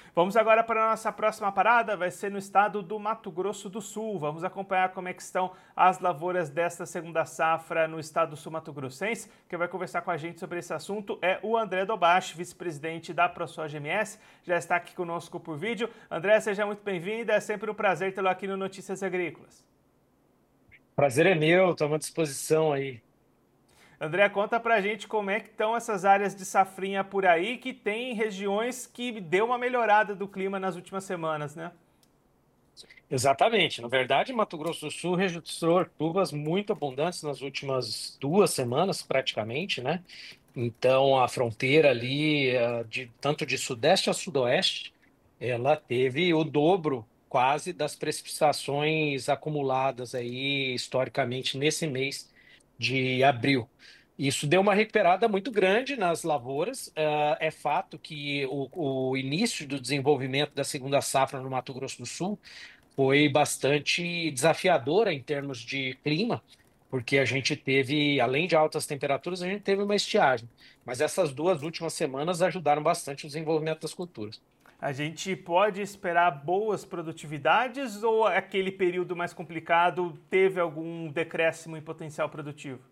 Vamos agora para a nossa próxima parada, vai ser no estado do Mato Grosso do Sul. Vamos acompanhar como é que estão as lavouras desta segunda safra no estado do sul mato-grossense. Quem vai conversar com a gente sobre esse assunto é o André Dobashi, vice-presidente da ProSoja MS. Já está aqui conosco por vídeo. André, seja muito bem-vindo, é sempre um prazer tê-lo aqui no Notícias Agrícolas. Prazer é meu, estou à disposição aí. André, conta pra gente como é que estão essas áreas de safrinha por aí, que tem regiões que deu uma melhorada do clima nas últimas semanas, né? Exatamente. Na verdade, Mato Grosso do Sul registrou chuvas muito abundantes nas últimas 2 semanas, praticamente, né? Então, a fronteira ali, tanto de sudeste a sudoeste, ela teve o dobro quase das precipitações acumuladas aí historicamente nesse mês de abril. Isso deu uma recuperada muito grande nas lavouras. É fato que o início do desenvolvimento da segunda safra no Mato Grosso do Sul foi bastante desafiadora em termos de clima, porque a gente teve, além de altas temperaturas, a gente teve uma estiagem. Mas essas 2 últimas semanas ajudaram bastante o desenvolvimento das culturas. A gente pode esperar boas produtividades ou aquele período mais complicado teve algum decréscimo em potencial produtivo?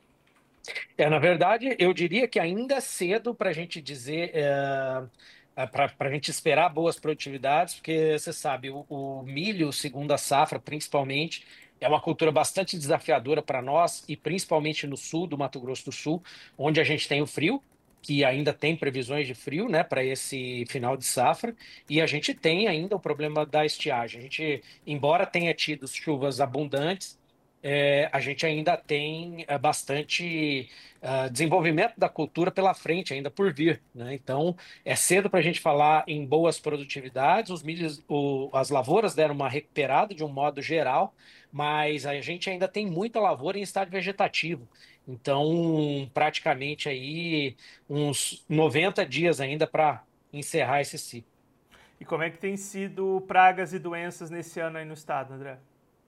Na verdade, eu diria que ainda é cedo para a gente dizer, para a gente esperar boas produtividades, porque você sabe, o milho, segundo a safra, principalmente, é uma cultura bastante desafiadora para nós, e principalmente no sul do Mato Grosso do Sul, onde a gente tem o frio, que ainda tem previsões de frio, né, para esse final de safra, e a gente tem ainda o problema da estiagem. A gente, embora tenha tido chuvas abundantes, a gente ainda tem bastante desenvolvimento da cultura pela frente, ainda por vir, né? Então, é cedo para a gente falar em boas produtividades. Os milhos, as lavouras deram uma recuperada de um modo geral, mas a gente ainda tem muita lavoura em estado vegetativo. Então, praticamente aí uns 90 dias ainda para encerrar esse ciclo. E como é que tem sido pragas e doenças nesse ano aí no estado, André?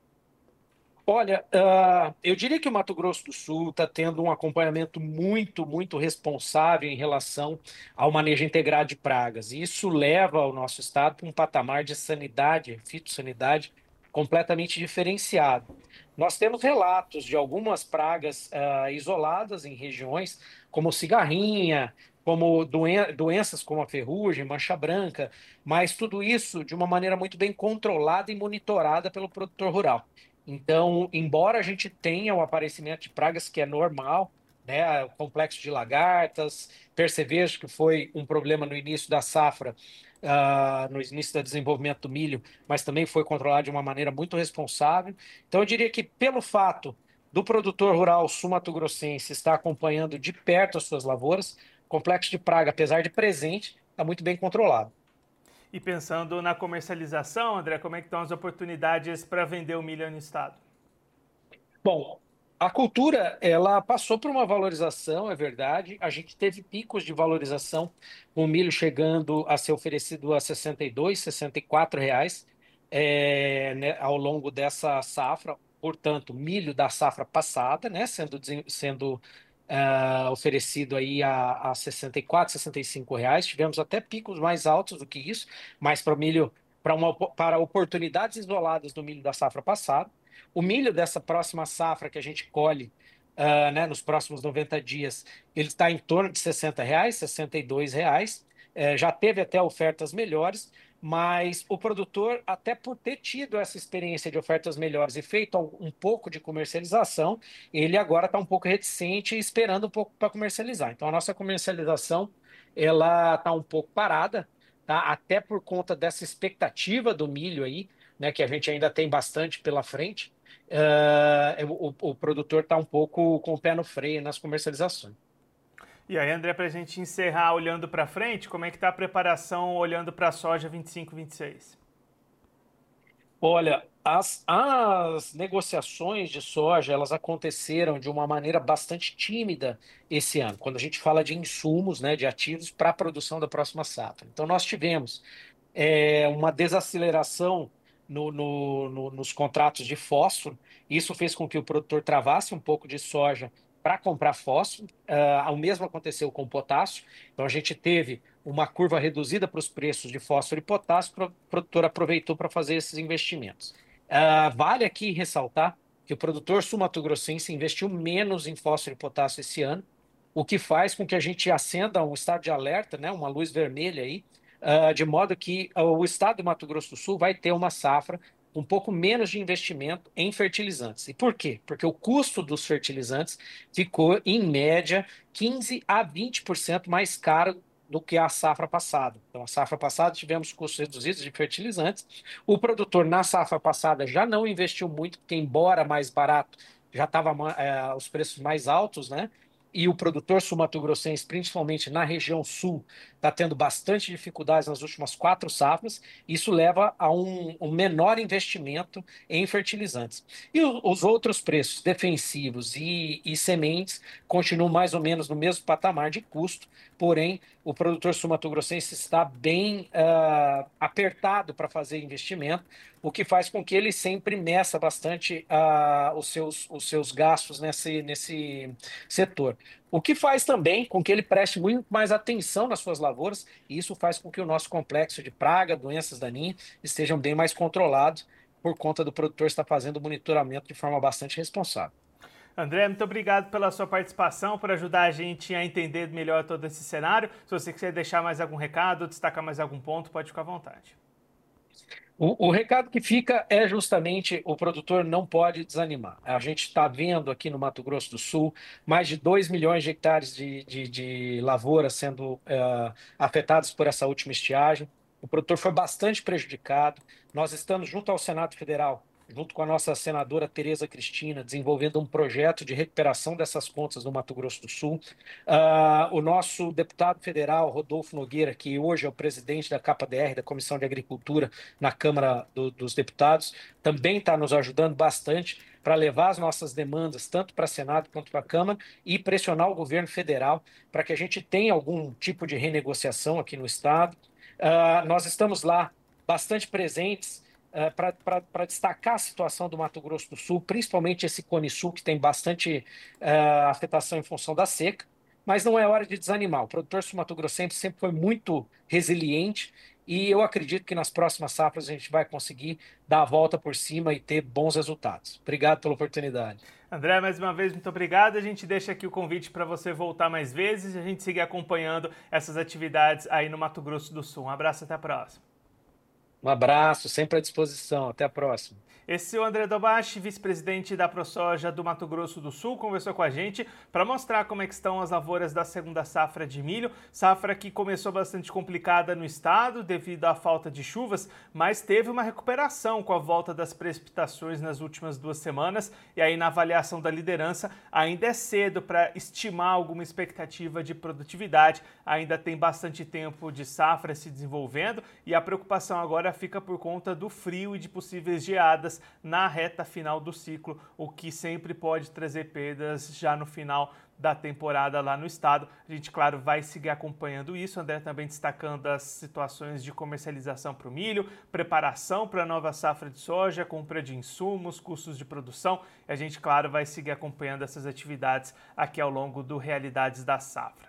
Olha, eu diria que o Mato Grosso do Sul está tendo um acompanhamento muito, muito responsável em relação ao manejo integrado de pragas. E isso leva o nosso estado para um patamar de sanidade, fitossanidade, completamente diferenciado. Nós temos relatos de algumas pragas, isoladas em regiões, como cigarrinha, como doenças como a ferrugem, mancha branca, mas tudo isso de uma maneira muito bem controlada e monitorada pelo produtor rural. Então, embora a gente tenha o aparecimento de pragas que é normal, né, o complexo de lagartas, percevejo que foi um problema no início da safra, no início do desenvolvimento do milho, mas também foi controlado de uma maneira muito responsável. Então, eu diria que pelo fato do produtor rural sul-mato-grossense estar acompanhando de perto as suas lavouras, o complexo de praga, apesar de presente, está muito bem controlado. E pensando na comercialização, André, como é que estão as oportunidades para vender o milho no estado? Bom, a cultura, ela passou por uma valorização, é verdade. A gente teve picos de valorização, com o milho chegando a ser oferecido a 62, R$ 64, né, ao longo dessa safra. Portanto, milho da safra passada, né, sendo oferecido aí a 64, R$ 65. Tivemos até picos mais altos do que isso, mas para o milho, para oportunidades isoladas do milho da safra passada. O milho dessa próxima safra que a gente colhe, né, nos próximos 90 dias, ele está em torno de R$ 60, R$ 62. Já teve até ofertas melhores, mas o produtor, até por ter tido essa experiência de ofertas melhores e feito um pouco de comercialização, ele agora está um pouco reticente e esperando um pouco para comercializar. Então, a nossa comercialização ela está um pouco parada, tá? Até por conta dessa expectativa do milho aí, né, que a gente ainda tem bastante pela frente. O produtor está um pouco com o pé no freio nas comercializações. E aí, André, para a gente encerrar olhando para frente, como é que está a preparação olhando para a soja 25-26? Olha, as negociações de soja, elas aconteceram de uma maneira bastante tímida esse ano, quando a gente fala de insumos, né, de ativos para a produção da próxima safra. Então, nós tivemos uma desaceleração nos contratos de fósforo. Isso fez com que o produtor travasse um pouco de soja para comprar fósforo. O mesmo aconteceu com o potássio. Então, a gente teve uma curva reduzida para os preços de fósforo e potássio, o produtor aproveitou para fazer esses investimentos. Vale aqui ressaltar que o produtor sul-mato-grossense investiu menos em fósforo e potássio esse ano, o que faz com que a gente acenda um estado de alerta, né, uma luz vermelha aí, de modo que o estado do Mato Grosso do Sul vai ter uma safra um pouco menos de investimento em fertilizantes. E por quê? Porque o custo dos fertilizantes ficou, em média, 15 a 20% mais caro do que a safra passada. Então, a safra passada tivemos custos reduzidos de fertilizantes. O produtor, na safra passada, já não investiu muito, porque, embora mais barato, já estava os preços mais altos, né? E o produtor sul-mato-grossense, principalmente na região sul, está tendo bastante dificuldades nas últimas 4 safras. Isso leva a um menor investimento em fertilizantes. E os outros preços, defensivos e sementes, continuam mais ou menos no mesmo patamar de custo, porém, o produtor sul-mato-grossense está bem apertado para fazer investimento, o que faz com que ele sempre meça bastante os seus gastos nesse setor. O que faz também com que ele preste muito mais atenção nas suas lavouras, e isso faz com que o nosso complexo de praga, doenças daninhas, estejam bem mais controlados por conta do produtor estar fazendo o monitoramento de forma bastante responsável. André, muito obrigado pela sua participação, por ajudar a gente a entender melhor todo esse cenário. Se você quiser deixar mais algum recado, destacar mais algum ponto, pode ficar à vontade. O recado que fica é justamente o produtor não pode desanimar. A gente está vendo aqui no Mato Grosso do Sul mais de 2 milhões de hectares de lavouras sendo afetados por essa última estiagem. O produtor foi bastante prejudicado. Nós estamos junto ao Senado Federal, junto com a nossa senadora Tereza Cristina, desenvolvendo um projeto de recuperação dessas contas no Mato Grosso do Sul. O nosso deputado federal, Rodolfo Nogueira, que hoje é o presidente da CAPA-DR, da Comissão de Agricultura, na Câmara dos Deputados, também está nos ajudando bastante para levar as nossas demandas tanto para o Senado quanto para a Câmara e pressionar o governo federal para que a gente tenha algum tipo de renegociação aqui no Estado. Nós estamos lá bastante presentes para destacar a situação do Mato Grosso do Sul, principalmente esse Cone Sul, que tem bastante afetação em função da seca, mas não é hora de desanimar. O produtor sul-mato-grossense sempre foi muito resiliente e eu acredito que nas próximas safras a gente vai conseguir dar a volta por cima e ter bons resultados. Obrigado pela oportunidade. André, mais uma vez, muito obrigado. A gente deixa aqui o convite para você voltar mais vezes e a gente seguir acompanhando essas atividades aí no Mato Grosso do Sul. Um abraço, até a próxima. Um abraço, sempre à disposição. Até a próxima. Esse é o André Dobashi, vice-presidente da ProSoja do Mato Grosso do Sul, conversou com a gente para mostrar como é que estão as lavouras da segunda safra de milho, safra que começou bastante complicada no estado devido à falta de chuvas, mas teve uma recuperação com a volta das precipitações nas últimas 2 semanas e aí na avaliação da liderança ainda é cedo para estimar alguma expectativa de produtividade, ainda tem bastante tempo de safra se desenvolvendo e a preocupação agora fica por conta do frio e de possíveis geadas na reta final do ciclo, o que sempre pode trazer perdas já no final da temporada lá no estado. A gente, claro, vai seguir acompanhando isso. André também destacando as situações de comercialização para o milho, preparação para a nova safra de soja, compra de insumos, custos de produção. E a gente, claro, vai seguir acompanhando essas atividades aqui ao longo do Realidades da Safra.